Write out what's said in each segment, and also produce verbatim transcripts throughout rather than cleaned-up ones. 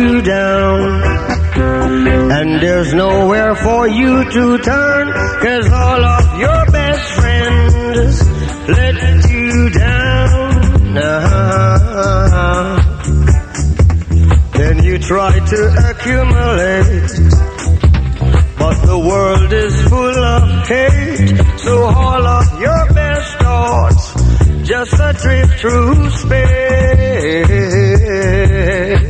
you down. And there's nowhere for you to turn, 'cause all of your best friends let you down. Uh-huh. Then you try to accumulate, but the world is full of hate. So all of your best thoughts just adrift through space.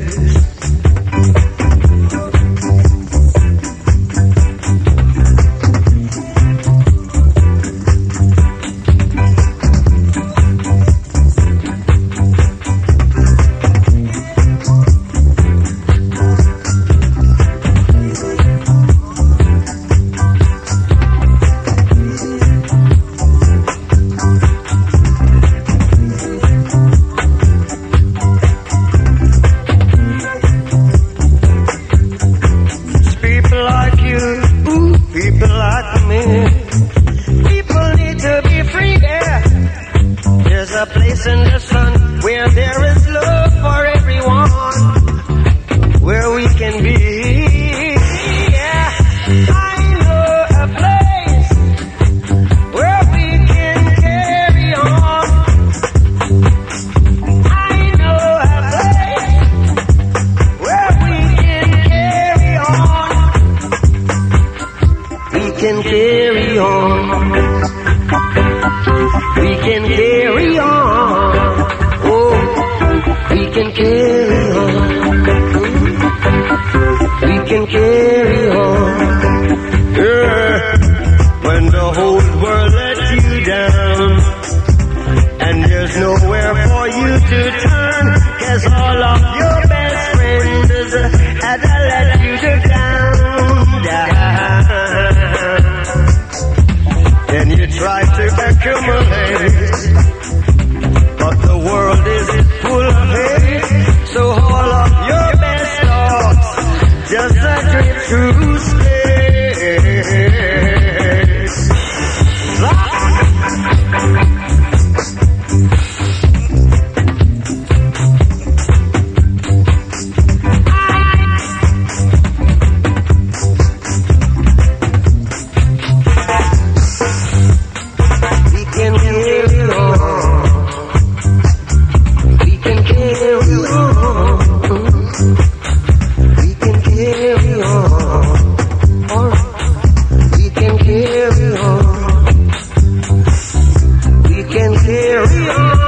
Carry on.